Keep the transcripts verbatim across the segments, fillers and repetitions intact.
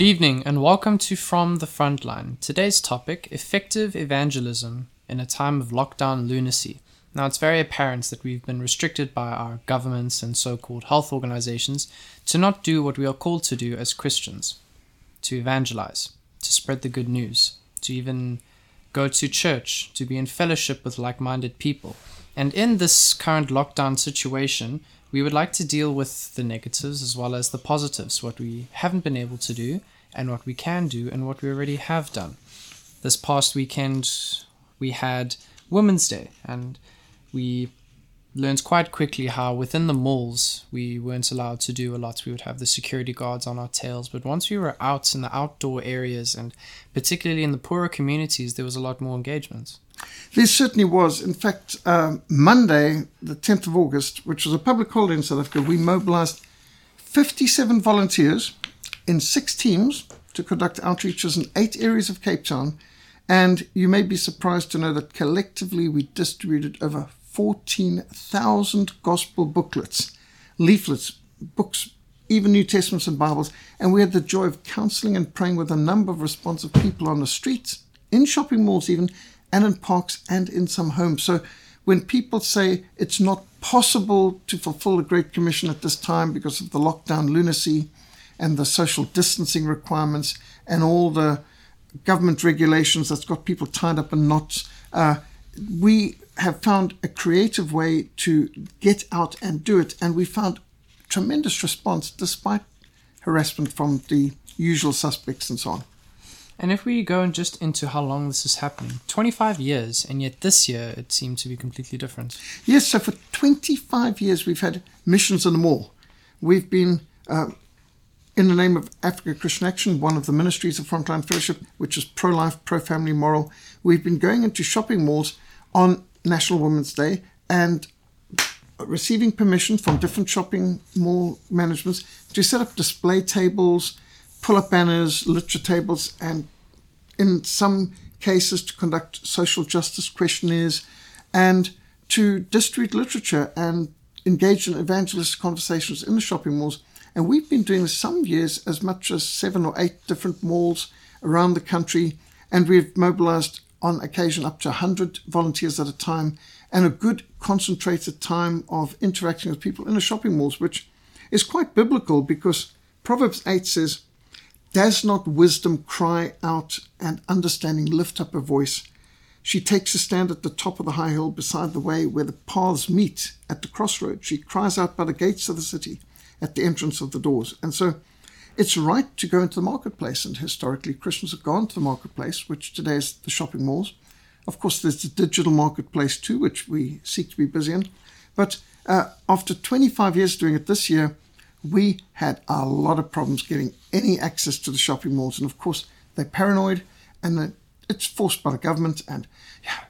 evening and welcome to From the Frontline. Today's topic, effective evangelism in a time of lockdown lunacy. Now, it's very apparent that we've been restricted by our governments and so-called health organizations to not do what we are called to do as Christians, to evangelize, to spread the good news, to even go to church, to be in fellowship with like-minded people. And in this current lockdown situation, we would like to deal with the negatives as well as the positives, what we haven't been able to do and what we can do and what we already have done. This past weekend, we had Women's Day, and we learned quite quickly how within the malls we weren't allowed to do a lot. We would have the security guards on our tails, but once we were out in the outdoor areas and particularly in the poorer communities, there was a lot more engagement. There certainly was. In fact, um, Monday, the tenth of August, which was a public holiday in South Africa, we mobilized fifty-seven volunteers in six teams to conduct outreaches in eight areas of Cape Town. And you may be surprised to know that collectively we distributed over fourteen thousand gospel booklets, leaflets, books, even New Testaments and Bibles. And we had the joy of counseling and praying with a number of responsive people on the streets, in shopping malls even, and in parks and in some homes. So when people say it's not possible to fulfill the Great Commission at this time because of the lockdown lunacy and the social distancing requirements and all the government regulations that's got people tied up in knots, uh, we have found a creative way to get out and do it. And we found tremendous response despite harassment from the usual suspects and so on. And if we go just into how long this is happening, twenty-five years, and yet this year it seemed to be completely different. Yes, so for twenty-five years we've had missions in the mall. We've been, uh, in the name of Africa Christian Action, one of the ministries of Frontline Fellowship, which is pro-life, pro-family, moral. We've been going into shopping malls on National Women's Day and receiving permission from different shopping mall managements to set up display tables, pull-up banners, literature tables, and in some cases to conduct social justice questionnaires and to distribute literature and engage in evangelist conversations in the shopping malls. And we've been doing this some years as much as seven or eight different malls around the country, and we've mobilized on occasion up to one hundred volunteers at a time, and a good concentrated time of interacting with people in the shopping malls, which is quite biblical because Proverbs eight says, "Does not wisdom cry out and understanding lift up her voice? She takes a stand at the top of the high hill beside the way where the paths meet at the crossroads. She cries out by the gates of the city at the entrance of the doors." And so it's right to go into the marketplace. And historically, Christians have gone to the marketplace, which today is the shopping malls. Of course, there's the digital marketplace too, which we seek to be busy in. But uh, after twenty-five years doing it this year, we had a lot of problems getting any access to the shopping malls. And of course, they're paranoid and it's forced by the government, and yeah,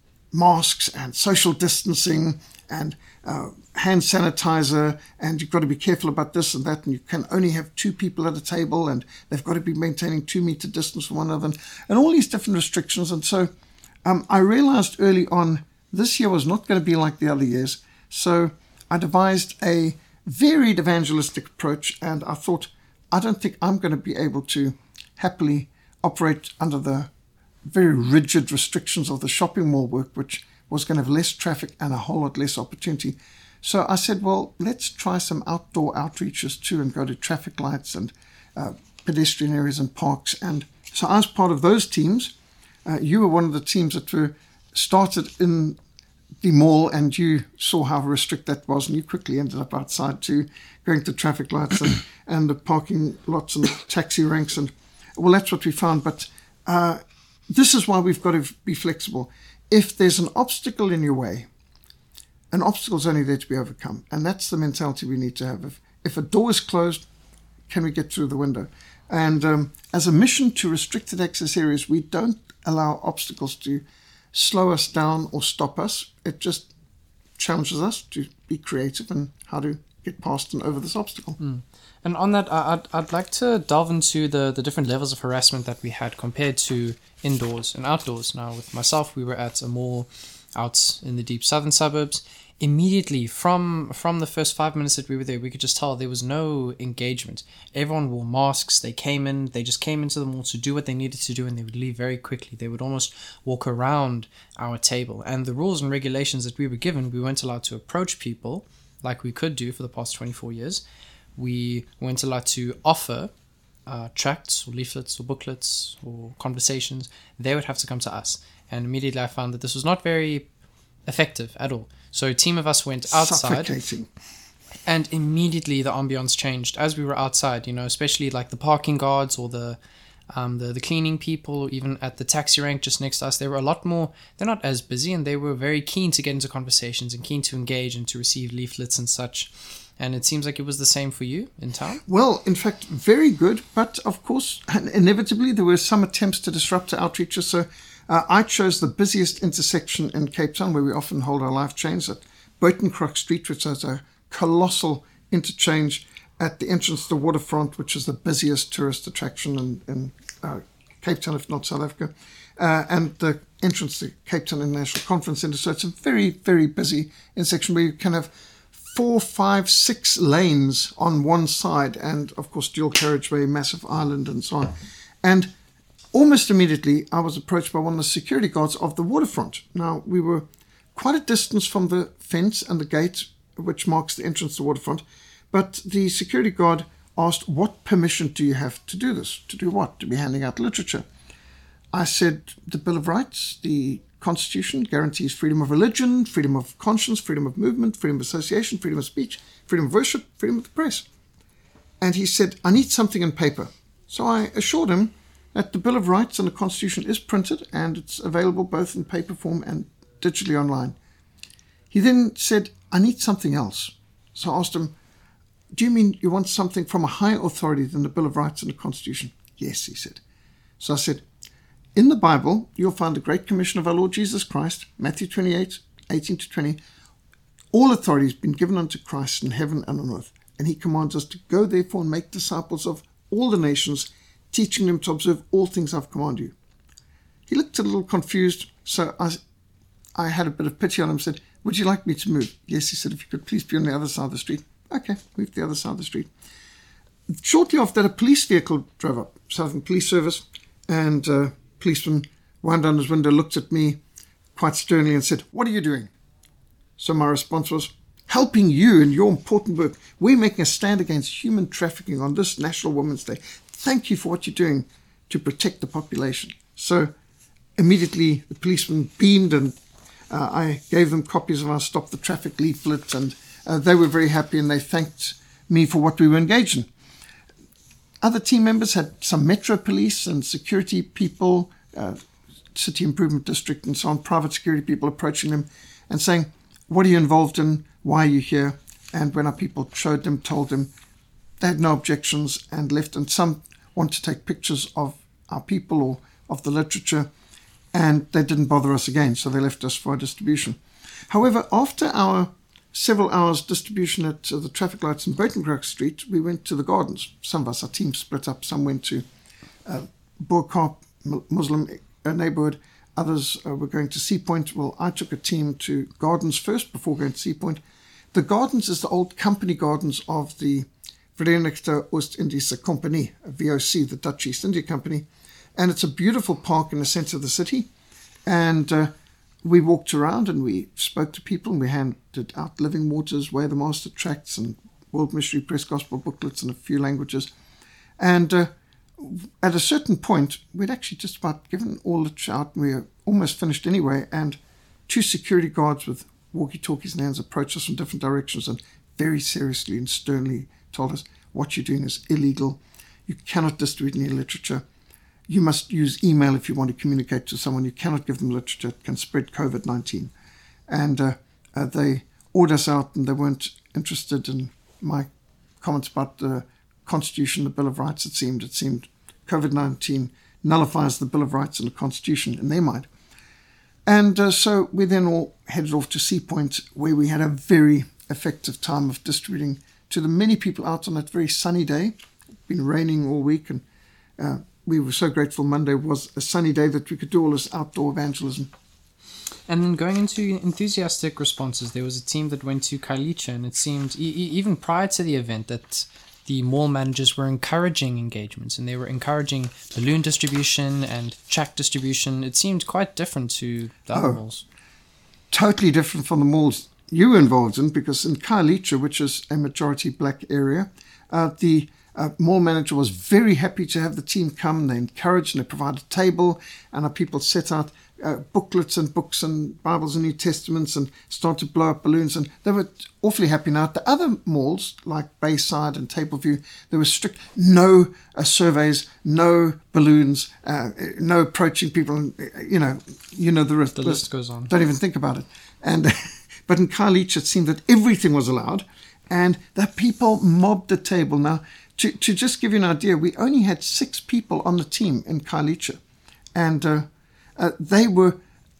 masks and social distancing and uh, hand sanitizer, and you've got to be careful about this and that, and you can only have two people at a table, and they've got to be maintaining two meter distance from one another, and, and all these different restrictions. And so um, I realized early on this year was not going to be like the other years. So I devised a varied evangelistic approach, and I thought, I don't think I'm going to be able to happily operate under the very rigid restrictions of the shopping mall work, which was going to have less traffic and a whole lot less opportunity. So I said, well, let's try some outdoor outreaches too and go to traffic lights and uh, pedestrian areas and parks. And so I was part of those teams. Uh, you were one of the teams that were started in the mall, and you saw how restrict that was, and you quickly ended up outside too, going to traffic lights and, and the parking lots and taxi ranks. And well, that's what we found. But uh, this is why we've got to be flexible. If there's an obstacle in your way, an obstacle is only there to be overcome. And that's the mentality we need to have. If, if a door is closed, can we get through the window? And um, as a mission to restricted access areas, we don't allow obstacles to slow us down or stop us. It just challenges us to be creative in how to get past and over this obstacle. Mm. And on that, I'd, I'd like to delve into the, the different levels of harassment that we had compared to indoors and outdoors. Now, with myself, we were at a mall out in the deep southern suburbs. immediately from from the first five minutes that we were there, we could just tell there was no engagement. Everyone wore masks. They came in, they just came into the mall to do what they needed to do, and they would leave very quickly. They would almost walk around our table. And the rules and regulations that we were given, we weren't allowed to approach people like we could do for the past twenty-four years. We weren't allowed to offer uh, tracts or leaflets or booklets or conversations. They would have to come to us. And immediately I found that this was not very effective at all. So a team of us went outside, Suffocating. and immediately the ambience changed as we were outside, you know, especially like the parking guards or the um, the, the cleaning people, or even at the taxi rank just next to us. They were a lot more, they're not as busy, and they were very keen to get into conversations and keen to engage and to receive leaflets and such. And it seems like it was the same for you in town? Well, in fact, very good. But of course, inevitably, there were some attempts to disrupt our outreaches. So uh, I chose the busiest intersection in Cape Town, where we often hold our life chains, at Buitenkrag Street, which has a colossal interchange at the entrance to the waterfront, which is the busiest tourist attraction in, in uh, Cape Town, if not South Africa, uh, and the entrance to Cape Town International Conference Centre. So it's a very, very busy intersection where you can have four, five, six lanes on one side, and of course dual carriageway, massive island, and so on. And almost immediately I was approached by one of the security guards of the waterfront. Now, we were quite a distance from the fence and the gate which marks the entrance to the waterfront, but the security guard asked, what permission do you have to do this? To do what? To be handing out literature. I said, the Bill of Rights, the Constitution guarantees freedom of religion, freedom of conscience, freedom of movement, freedom of association, freedom of speech, freedom of worship, freedom of the press. And he said, I need something in paper. So I assured him that the Bill of Rights and the Constitution is printed, and it's available both in paper form and digitally online. He then said, I need something else. So I asked him, do you mean you want something from a higher authority than the Bill of Rights and the Constitution? Yes, he said. So I said, in the Bible, you'll find the Great Commission of our Lord Jesus Christ, Matthew twenty-eight, eighteen to twenty. All authority has been given unto Christ in heaven and on earth. And he commands us to go therefore and make disciples of all the nations, teaching them to observe all things I've commanded you. He looked a little confused, so I, I had a bit of pity on him and said, would you like me to move? Yes, he said, if you could please be on the other side of the street. Okay, move to the other side of the street. Shortly after that, a police vehicle drove up, Southern Police Service, and uh, policeman wound down his window, looked at me quite sternly and said, what are you doing? So my response was, helping you in your important work. We're making a stand against human trafficking on this National Women's Day. Thank you for what you're doing to protect the population. So immediately the policeman beamed, and uh, I gave them copies of our Stop the Traffic leaflet, and uh, they were very happy, and they thanked me for what we were engaged in. Other team members had some Metro Police and security people, uh, City Improvement District and so on, private security people approaching them and saying, what are you involved in? Why are you here? And when our people showed them, told them, they had no objections and left. And some want to take pictures of our people or of the literature, and they didn't bother us again, so they left us for our distribution. However, after our several hours distribution at uh, the traffic lights in Buitenkrag Street, we went to the gardens. Some of us, our team split up. Some went to uh, Boerkaap Muslim uh, neighborhood. Others uh, were going to Sea Point. Well, I took a team to gardens first before going to Sea Point. The gardens is the old company gardens of the Verenigde Oost-Indische Compagnie, V O C, the Dutch East India Company. And it's a beautiful park in the center of the city. And uh, we walked around and we spoke to people, and we handed out Living Waters, Way of the Master tracts, and World Missionary Press Gospel booklets in a few languages. And uh, at a certain point, we'd actually just about given all the out, and we were almost finished anyway, and two security guards with walkie-talkies in hands approached us from different directions and very seriously and sternly told us, what you're doing is illegal. You cannot distribute any literature. You must use email if you want to communicate to someone. You cannot give them literature. It can spread COVID nineteen. And uh, uh, they ordered us out, and they weren't interested in my comments about the Constitution, the Bill of Rights, it seemed. It seemed COVID nineteen nullifies the Bill of Rights and the Constitution in their mind. And uh, so we then all headed off to Sea Point, where we had a very effective time of distributing to the many people out on that very sunny day. It's been raining all week, and uh, we were so grateful Monday was a sunny day that we could do all this outdoor evangelism. And then going into enthusiastic responses, there was a team that went to Khayelitsha, and it seemed e- e- even prior to the event that the mall managers were encouraging engagements, and they were encouraging balloon distribution and track distribution. It seemed quite different to the other Oh. malls. Totally different from the malls you were involved in, because in Khayelitsha, which is a majority black area, uh, the uh, mall manager was very happy to have the team come. They encouraged and they provided a table, and our people set out uh, booklets and books and Bibles and New Testaments and started to blow up balloons, and they were awfully happy. Now, at the other malls, like Bayside and Tableview, there was strict no uh, surveys, no balloons, uh, no approaching people, and, uh, you know, you know the rest. The list goes on. Don't even think about it. And but in Khayelitsha, it seemed that everything was allowed, and the people mobbed the table. Now, to, to just give you an idea, we only had six people on the team in Khayelitsha, and uh, uh, they were,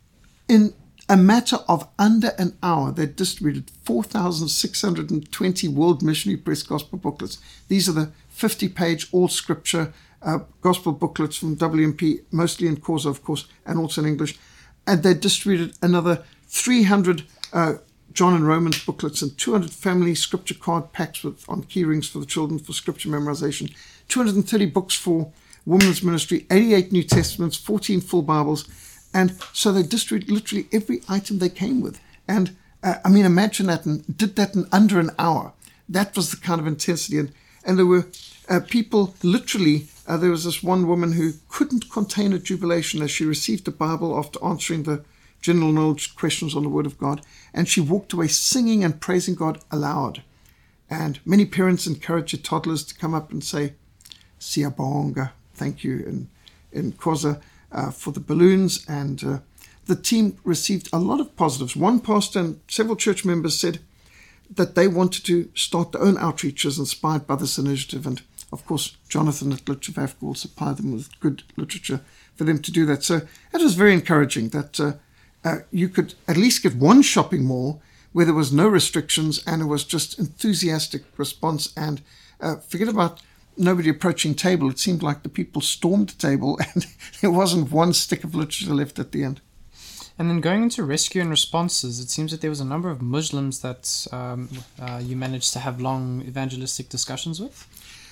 in a matter of under an hour, they distributed four thousand six hundred twenty World Missionary Press Gospel booklets. These are the fifty-page all-scripture uh, gospel booklets from W M P, mostly in Xhosa, of course, and also in English. And they distributed another three hundred uh, John and Romans booklets and two hundred family scripture card packs with on key rings for the children for scripture memorization, two hundred thirty books for women's ministry, eighty-eight New Testaments, fourteen full Bibles. And so they distributed literally every item they came with. And uh, I mean, imagine that, and did that in under an hour. That was the kind of intensity. And, and there were uh, people literally, uh, there was this one woman who couldn't contain her jubilation as she received the Bible after answering the general knowledge questions on the Word of God. And she walked away singing and praising God aloud. And many parents encourage their toddlers to come up and say, Siyabonga, thank you, in, in Xhosa uh, for the balloons. And uh, the team received a lot of positives. One pastor and several church members said that they wanted to start their own outreaches inspired by this initiative. And of course, Jonathan at Literature of Africa will supply them with good literature for them to do that. So it was very encouraging that uh, uh, you could at least get one shopping mall where there was no restrictions and it was just enthusiastic response. And uh, forget about nobody approaching table. It seemed like the people stormed the table and there wasn't one stick of literature left at the end. And then going into rescue and responses, it seems that there was a number of Muslims that um, uh, you managed to have long evangelistic discussions with.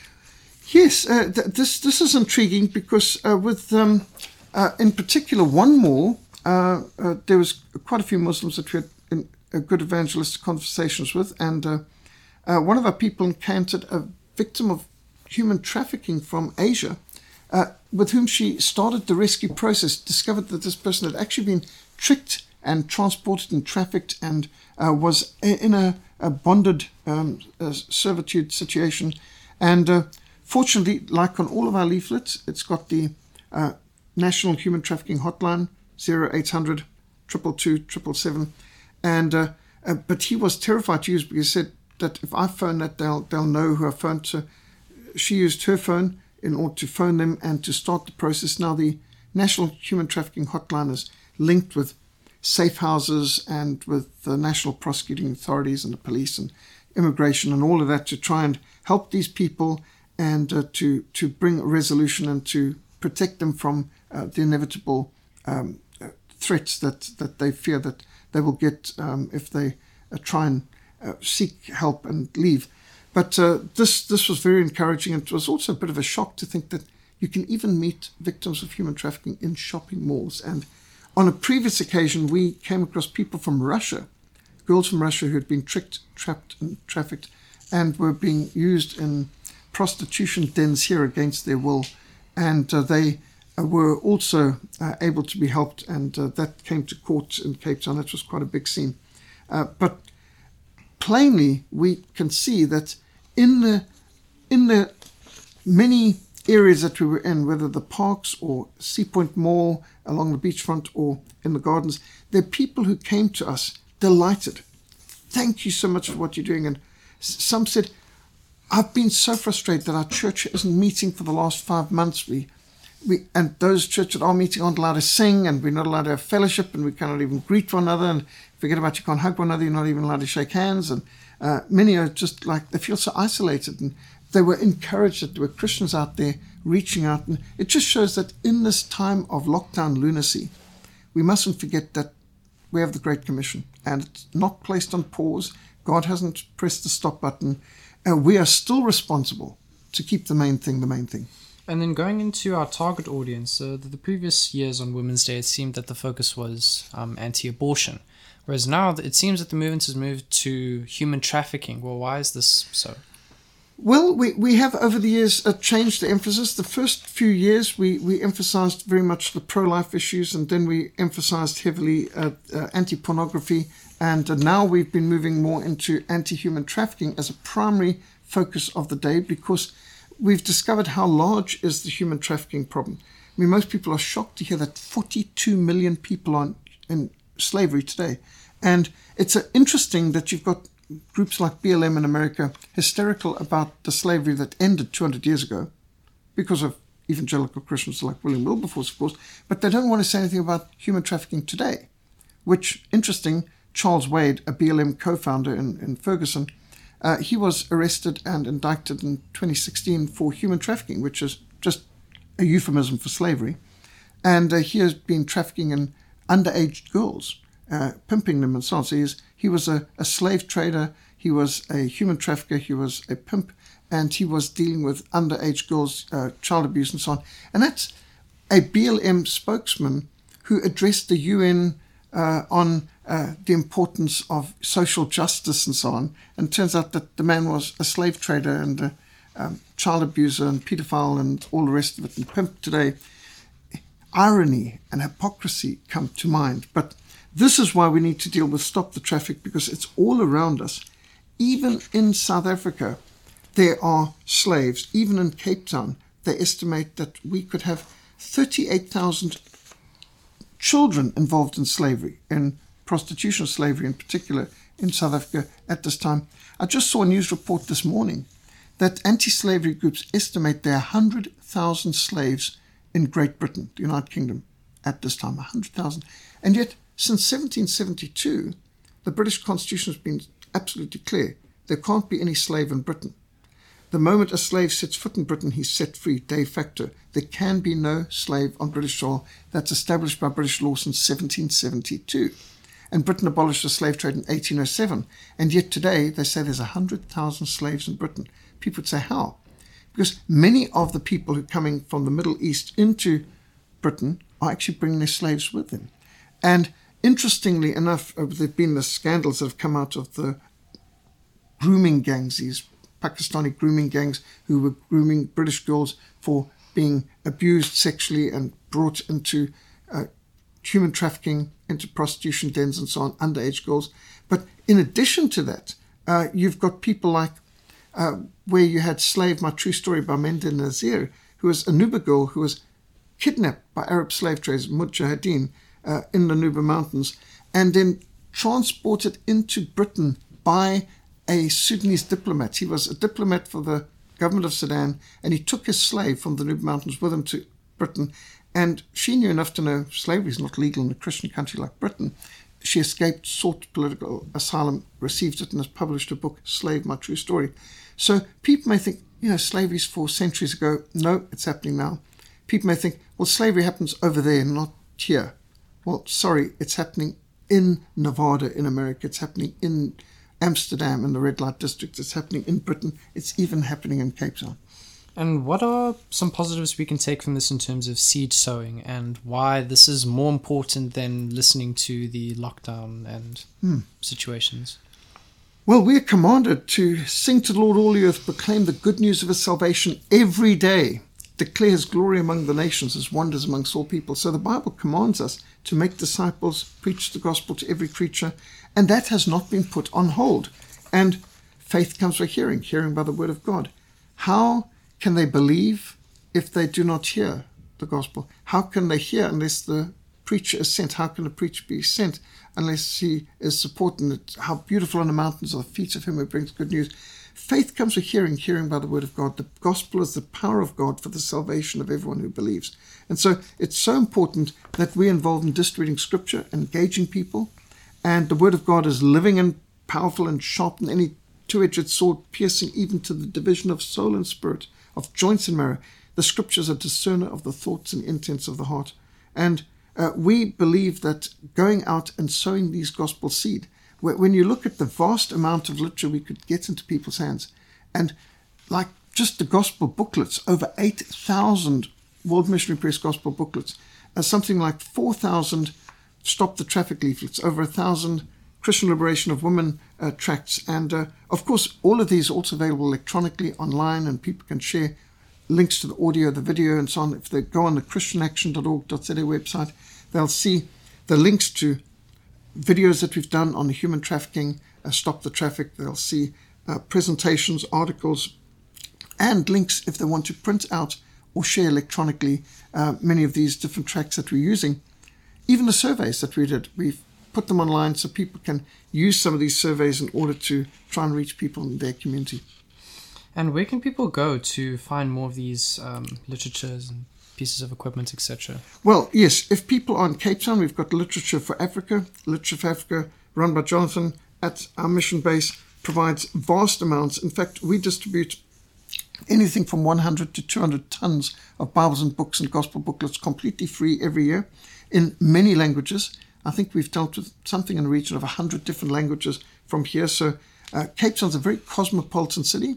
Yes, uh, th- this this is intriguing because uh, with, um, uh, in particular, one mall, uh, uh, there was quite a few Muslims that we had in, uh, good evangelistic conversations with, and uh, uh, one of our people encountered a victim of human trafficking from Asia, uh, with whom she started the rescue process, discovered that this person had actually been tricked and transported and trafficked and uh, was in a, a bonded um, uh, servitude situation. And uh, fortunately, like on all of our leaflets, it's got the uh, National Human Trafficking Hotline, zero eight hundred, two two two, seven seven seven. And, uh, uh, but he was terrified to use because he said that if I phone that, they'll, they'll know who I phoned. So she used her phone in order to phone them and to start the process. Now, the National Human Trafficking Hotline is linked with safe houses and with the national prosecuting authorities and the police and immigration and all of that to try and help these people and uh, to, to bring a resolution and to protect them from uh, the inevitable um, uh, threats that, that they fear that they will get um, if they uh, try and uh, seek help and leave. But uh, this this was very encouraging, and it was also a bit of a shock to think that you can even meet victims of human trafficking in shopping malls. And on a previous occasion, we came across people from Russia, girls from Russia who had been tricked, trapped, and trafficked, and were being used in prostitution dens here against their will. And uh, they uh, were also uh, able to be helped, and uh, that came to court in Cape Town. That was quite a big scene. Uh, but plainly, we can see that in the in the many areas that we were in, whether the parks or Sea Point Mall, along the beachfront or in the gardens, there are people who came to us delighted. Thank you so much for what you're doing. And some said, I've been so frustrated that our church isn't meeting for the last five months. We, we and those churches that are meeting aren't allowed to sing, and we're not allowed to have fellowship, and we cannot even greet one another, and forget about you can't hug one another, you're not even allowed to shake hands. And uh, many are just like, they feel so isolated. And they were encouraged that there were Christians out there reaching out. And it just shows that in this time of lockdown lunacy, we mustn't forget that we have the Great Commission, and it's not placed on pause. God hasn't pressed the stop button. Uh, we are still responsible to keep the main thing the main thing. And then going into our target audience, uh, the, the previous years on Women's Day, it seemed that the focus was um, anti-abortion, whereas now it seems that the movement has moved to human trafficking. Well, why is this so? Well, we, we have over the years uh, changed the emphasis. The first few years we, we emphasized very much the pro-life issues, and then we emphasized heavily uh, uh, anti-pornography, and uh, now we've been moving more into anti-human trafficking as a primary focus of the day, because we've discovered how large is the human trafficking problem. I mean, most people are shocked to hear that forty-two million people are in slavery today. And it's uh, interesting that you've got groups like B L M in America hysterical about the slavery that ended two hundred years ago because of evangelical Christians like William Wilberforce, of course, but they don't want to say anything about human trafficking today, which, interesting, Charles Wade, a B L M co-founder in, in Ferguson, Uh, he was arrested and indicted in twenty sixteen for human trafficking, which is just a euphemism for slavery. And uh, he has been trafficking in underage girls, uh, pimping them and so on. So he, is, he was a, a slave trader, he was a human trafficker, he was a pimp, and he was dealing with underage girls, uh, child abuse and so on. And that's a B L M spokesman who addressed the U N uh, on Uh, the importance of social justice and so on. And it turns out that the man was a slave trader and a um, child abuser and pedophile and all the rest of it, and pimp today. Irony and hypocrisy come to mind. But this is why we need to deal with Stop the Traffic, because it's all around us. Even in South Africa, there are slaves. Even in Cape Town, they estimate that we could have thirty-eight thousand children involved in slavery, in prostitution, slavery in particular, in South Africa at this time. I just saw a news report this morning that anti-slavery groups estimate there are one hundred thousand slaves in Great Britain, the United Kingdom, at this time, one hundred thousand. And yet, since seventeen seventy-two, the British Constitution has been absolutely clear. There can't be any slave in Britain. The moment a slave sets foot in Britain, he's set free de facto. There can be no slave on British soil. That's established by British law since seventeen seventy-two. And Britain abolished the slave trade in eighteen oh seven. And yet today, they say there's one hundred thousand slaves in Britain. People would say, how? Because many of the people who are coming from the Middle East into Britain are actually bringing their slaves with them. And interestingly enough, uh, there have been the scandals that have come out of the grooming gangs, these Pakistani grooming gangs who were grooming British girls for being abused sexually and brought into uh, human trafficking, into prostitution dens and so on, underage girls. But in addition to that, uh, you've got people like uh, where you had Slave, My True Story by Mende Nazir, who was a Nuba girl who was kidnapped by Arab slave traders, Mujahideen, uh, in the Nuba Mountains, and then transported into Britain by a Sudanese diplomat. He was a diplomat for the government of Sudan, and he took his slave from the Nuba Mountains with him to Britain. And she knew enough to know slavery is not legal in a Christian country like Britain. She escaped, sought political asylum, received it, and has published a book, Slave, My True Story. So people may think, you know, slavery is for centuries ago. No, it's happening now. People may think, well, slavery happens over there, not here. Well, sorry, it's happening in Nevada in America. It's happening in Amsterdam in the red light district. It's happening in Britain. It's even happening in Cape Town. And what are some positives we can take from this in terms of seed sowing, and why this is more important than listening to the lockdown and hmm. situations? Well, we are commanded to sing to the Lord all the earth, proclaim the good news of his salvation every day, declare his glory among the nations, his wonders amongst all people. So the Bible commands us to make disciples, preach the gospel to every creature, and that has not been put on hold. And faith comes by hearing, hearing by the word of God. How can they believe if they do not hear the gospel? How can they hear unless the preacher is sent? How can the preacher be sent unless he is supporting it? How beautiful on the mountains are the feet of him who brings good news. Faith comes with hearing, hearing by the word of God. The gospel is the power of God for the salvation of everyone who believes. And so it's so important that we're involved in distributing scripture, engaging people. And the word of God is living and powerful and sharp than any two-edged sword, piercing even to the division of soul and spirit, of joints and marrow. The scriptures are discerner of the thoughts and intents of the heart. And Uh, we believe that going out and sowing these gospel seed, when you look at the vast amount of literature we could get into people's hands, and like just the gospel booklets, over eight thousand World Missionary Press gospel booklets, uh, something like four thousand Stop the Traffic leaflets, over a thousand Christian Liberation of Women uh, tracts, and uh, of course all of these are also available electronically online, and people can share links to the audio, the video, and so on. If they go on the christian action dot org dot z a website, they'll see the links to videos that we've done on the human trafficking, uh, Stop the Traffic. They'll see uh, presentations, articles, and links if they want to print out or share electronically uh, many of these different tracts that we're using. Even the surveys that we did, we've put them online so people can use some of these surveys in order to try and reach people in their community. And where can people go to find more of these um, literatures and pieces of equipment, et cetera? Well, yes, if people are in Cape Town, we've got Literature for Africa. Literature for Africa, run by Jonathan at our mission base, provides vast amounts. In fact, we distribute anything from one hundred to two hundred tons of Bibles and books and gospel booklets completely free every year in many languages. I think we've dealt with something in the region of one hundred different languages from here. So uh, Cape Town's a very cosmopolitan city.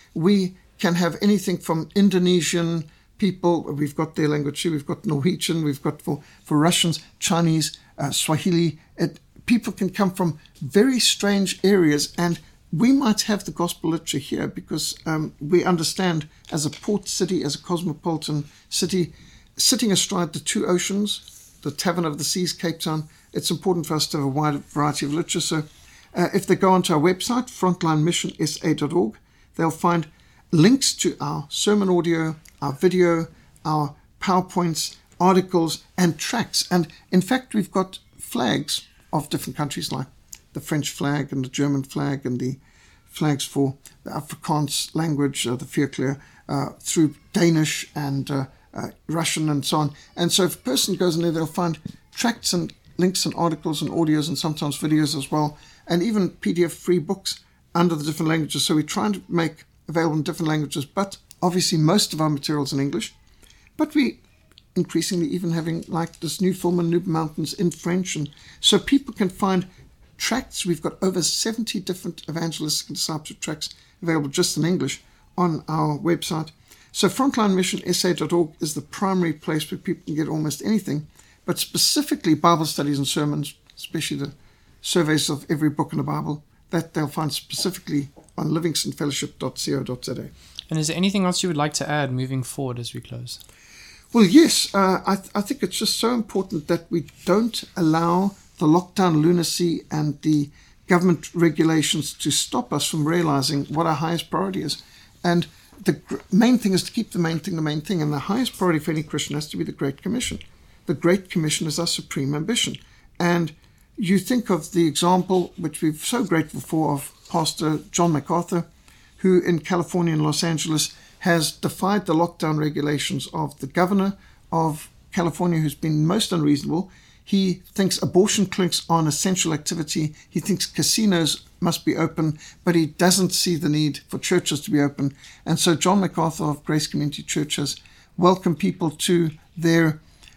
We can have anything from Indonesian people, we've got their language too, we've got Norwegian, we've got for, for Russians, Chinese, uh, Swahili. It, people can come from very strange areas, and we might have the gospel literature here because um, we understand as a port city, as a cosmopolitan city, sitting astride the two oceans, the Tavern of the Seas, Cape Town, it's important for us to have a wide variety of literature. So uh, if they go onto our website, frontline mission s a dot org, they'll find links to our sermon audio, our video, our PowerPoints, articles, and tracts. And in fact, we've got flags of different countries like the French flag and the German flag and the flags for the Afrikaans language, uh, the Vierkleur, uh, through Danish and uh, uh, Russian and so on. And so if a person goes in there, they'll find tracts and links and articles and audios and sometimes videos as well, and even P D F free books under the different languages. So we're trying to make available in different languages, but obviously most of our materials in English. But we increasingly even having like this new film in Nuba Mountains in French, and so people can find tracts. We've got over seventy different evangelistic and discipleship tracts available just in English on our website. So frontline mission s a dot org is the primary place where people can get almost anything, but specifically Bible studies and sermons, especially the surveys of every book in the Bible, that they'll find specifically on livingston fellowship dot co dot z a. And is there anything else you would like to add moving forward as we close? Well, yes, uh, I, th- I think it's just so important that we don't allow the lockdown lunacy and the government regulations to stop us from realizing what our highest priority is. And the gr- main thing is to keep the main thing the main thing. And the highest priority for any Christian has to be the Great Commission. The Great Commission is our supreme ambition. And you think of the example, which we're so grateful for, of Pastor John MacArthur, who in California and Los Angeles has defied the lockdown regulations of the governor of California, who's been most unreasonable. He thinks abortion clinics are an essential activity. He thinks casinos must be open, but he doesn't see the need for churches to be open. And so John MacArthur of Grace Community Church has welcomed people to their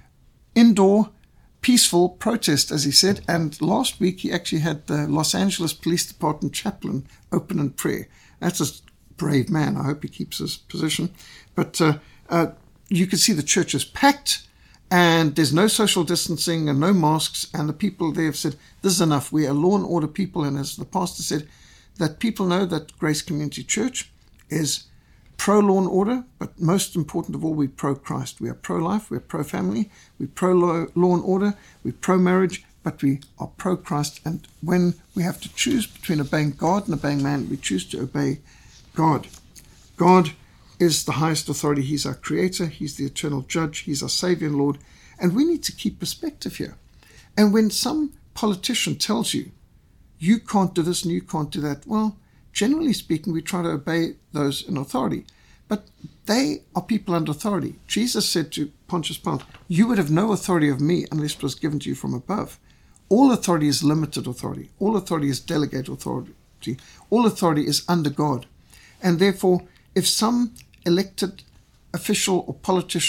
indoor peaceful protest, as he said. And last week he actually had the Los Angeles Police Department chaplain open in prayer. That's a brave man. I hope he keeps his position. But uh, uh, you can see the church is packed, and there's no social distancing and no masks, and the people there have said, this is enough. We are law and order people, and as the pastor said, that people know that Grace Community Church is pro-law and order, but most important of all, we're pro-Christ. We are pro-life, we're pro-family, we're pro-law law and order, we're pro-marriage, but we are pro-Christ. And when we have to choose between obeying God and obeying man, we choose to obey God. God is the highest authority. He's our creator. He's the eternal judge. He's our Savior and Lord. And we need to keep perspective here. And when some politician tells you, you can't do this and you can't do that, well, generally speaking, we try to obey those in authority. But they are people under authority. Jesus said to Pontius Pilate, you would have no authority of me unless it was given to you from above. All authority is limited authority. All authority is delegated authority. All authority is under God. And therefore, if some elected official or politician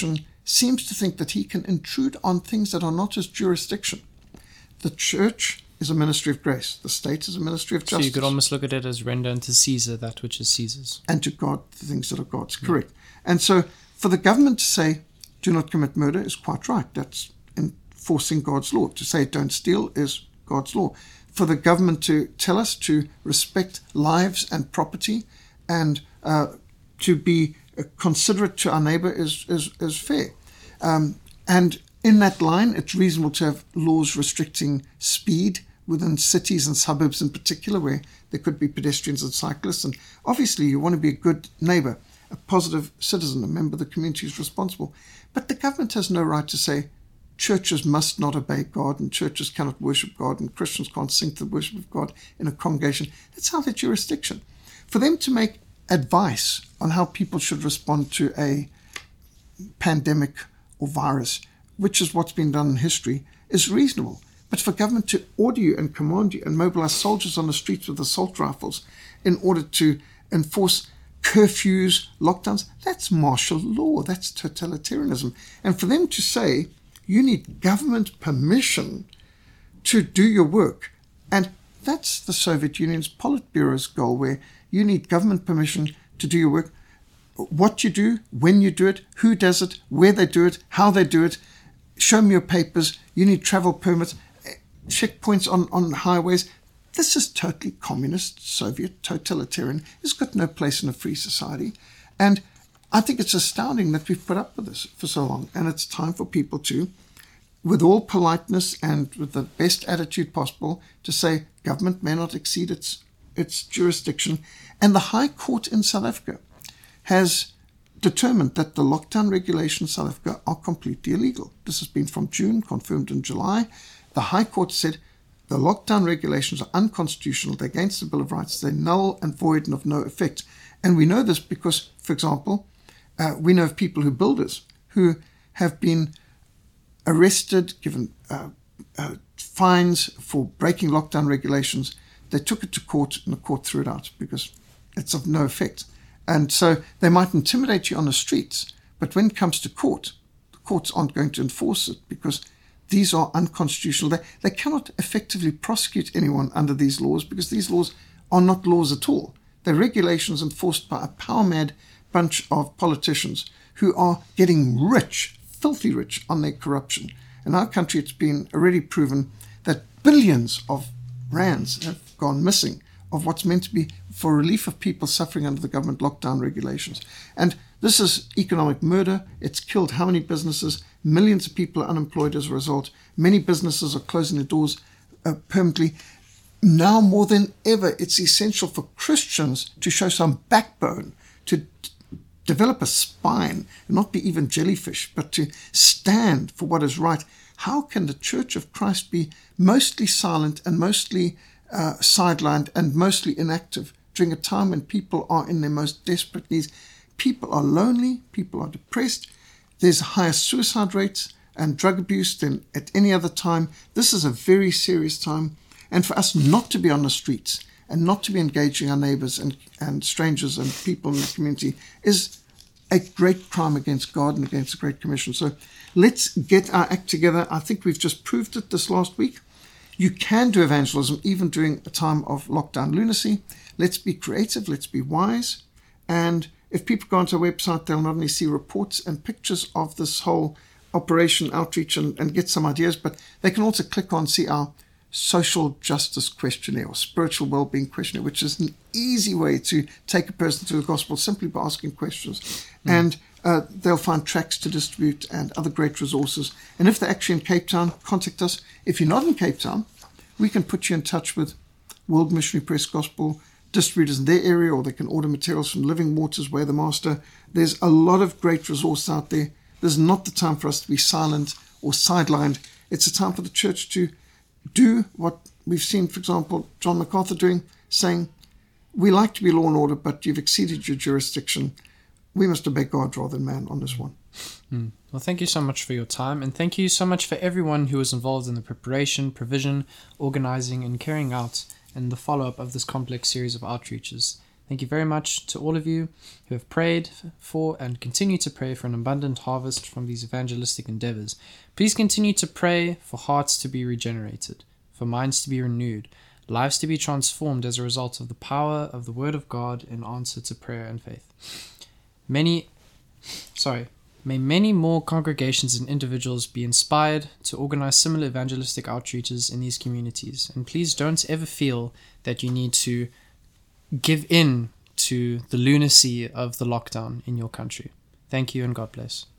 seems to think that he can intrude on things that are not his jurisdiction. The church is a ministry of grace. The state is a ministry of justice. So you could almost look at it as render unto Caesar that which is Caesar's. And to God the things that are God's. Correct. Yeah. And so for the government to say, do not commit murder is quite right. That's enforcing God's law. To say don't steal is God's law. For the government to tell us to respect lives and property and uh, to be considerate to our neighbor is, is, is fair. Um, and in that line, it's reasonable to have laws restricting speed within cities and suburbs in particular, where there could be pedestrians and cyclists. And obviously you want to be a good neighbor, a positive citizen, a member of the community who's responsible. But the government has no right to say churches must not obey God and churches cannot worship God and Christians can't sing to the worship of God in a congregation. That's how their jurisdiction. For them to make advice on how people should respond to a pandemic or virus, which is what's been done in history, is reasonable. But for government to order you and command you and mobilize soldiers on the streets with assault rifles in order to enforce curfews, lockdowns, that's martial law, that's totalitarianism. And for them to say, you need government permission to do your work, and that's the Soviet Union's Politburo's goal, where you need government permission to do your work. What you do, when you do it, who does it, where they do it, how they do it, show me your papers, you need travel permits, checkpoints on, on highways. This is totally communist, Soviet, totalitarian. It's got no place in a free society. And I think it's astounding that we've put up with this for so long. And it's time for people to, with all politeness and with the best attitude possible, to say government may not exceed its, its jurisdiction. And the High Court in South Africa has determined that the lockdown regulations in South Africa are completely illegal. This has been from June, confirmed in July. The High Court said the lockdown regulations are unconstitutional, they're against the Bill of Rights, they're null and void and of no effect. And we know this because, for example, uh, we know of people who builders who have been arrested, given uh, uh, fines for breaking lockdown regulations. They took it to court and the court threw it out because it's of no effect. And so they might intimidate you on the streets, but when it comes to court, the courts aren't going to enforce it because these are unconstitutional. They, they cannot effectively prosecute anyone under these laws because these laws are not laws at all. They're regulations enforced by a power-mad bunch of politicians who are getting rich, filthy rich on their corruption. In our country, it's been already proven that billions of rands have gone missing of what's meant to be for relief of people suffering under the government lockdown regulations. And this is economic murder. It's killed how many businesses? Millions of people are unemployed as a result. Many businesses are closing their doors uh, permanently. Now more than ever, it's essential for Christians to show some backbone, to d- develop a spine, not be even jellyfish, but to stand for what is right. How can the Church of Christ be mostly silent and mostly uh, sidelined and mostly inactive during a time when people are in their most desperate needs? People are lonely, people are depressed, there's higher suicide rates and drug abuse than at any other time. This is a very serious time. And for us not to be on the streets and not to be engaging our neighbors and, and strangers and people in the community is a great crime against God and against the Great Commission. So let's get our act together. I think we've just proved it this last week. You can do evangelism even during a time of lockdown lunacy. Let's be creative. Let's be wise. And if people go onto our website, they'll not only see reports and pictures of this whole operation outreach and, and get some ideas, but they can also click on, see our social justice questionnaire or spiritual well-being questionnaire, which is an easy way to take a person through the gospel simply by asking questions. Mm. And uh, they'll find tracts to distribute and other great resources. And if they're actually in Cape Town, contact us. If you're not in Cape Town, we can put you in touch with World Missionary Press Gospel distributors in their area, or they can order materials from Living Waters, Way the Master. There's a lot of great resources out there. This is not the time for us to be silent or sidelined. It's a time for the church to do what we've seen, for example, John MacArthur doing, saying, we like to be law and order, but you've exceeded your jurisdiction. We must obey God rather than man on this one. Mm. Well, thank you so much for your time, and thank you so much for everyone who was involved in the preparation, provision, organizing, and carrying out and the follow-up of this complex series of outreaches. Thank you very much to all of you who have prayed for and continue to pray for an abundant harvest from these evangelistic endeavors. Please continue to pray for hearts to be regenerated, for minds to be renewed, lives to be transformed as a result of the power of the Word of God in answer to prayer and faith. Many, sorry, may many more congregations and individuals be inspired to organize similar evangelistic outreaches in these communities. And please don't ever feel that you need to give in to the lunacy of the lockdown in your country. Thank you and God bless.